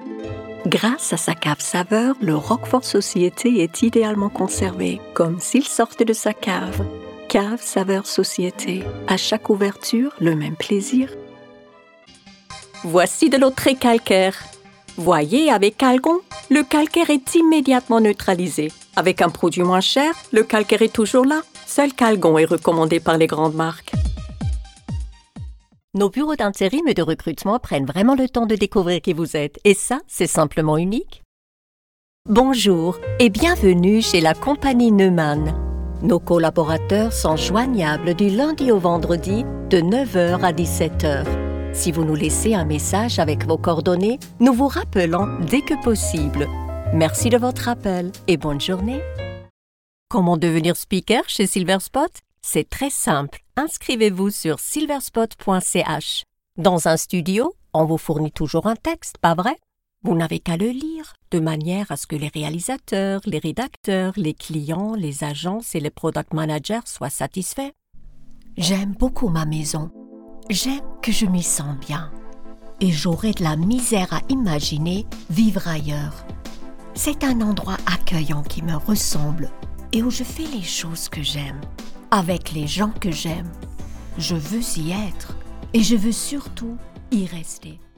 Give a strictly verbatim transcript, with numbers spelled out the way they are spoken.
Grâce à sa cave saveur, le Roquefort Société est idéalement conservé, comme s'il sortait de sa cave. Cave Saveur Société. À chaque ouverture, le même plaisir. Voici de l'eau très calcaire. Voyez, avec Calgon, le calcaire est immédiatement neutralisé. Avec un produit moins cher, le calcaire est toujours là. Seul Calgon est recommandé par les grandes marques. Nos bureaux d'intérim et de recrutement prennent vraiment le temps de découvrir qui vous êtes. Et ça, c'est simplement unique. Bonjour et bienvenue chez la compagnie Neumann. Nos collaborateurs sont joignables du lundi au vendredi de neuf heures à dix-sept heures. Si vous nous laissez un message avec vos coordonnées, nous vous rappelons dès que possible. Merci de votre appel et bonne journée. Comment devenir speaker chez Silverspot? C'est très simple. Inscrivez-vous sur silverspot point c h. Dans un studio, on vous fournit toujours un texte, pas vrai? Vous n'avez qu'à le lire, de manière à ce que les réalisateurs, les rédacteurs, les clients, les agences et les product managers soient satisfaits. J'aime beaucoup ma maison. J'aime que je m'y sens bien. Et j'aurais de la misère à imaginer vivre ailleurs. C'est un endroit accueillant qui me ressemble et où je fais les choses que j'aime. Avec les gens que j'aime, je veux y être et je veux surtout y rester.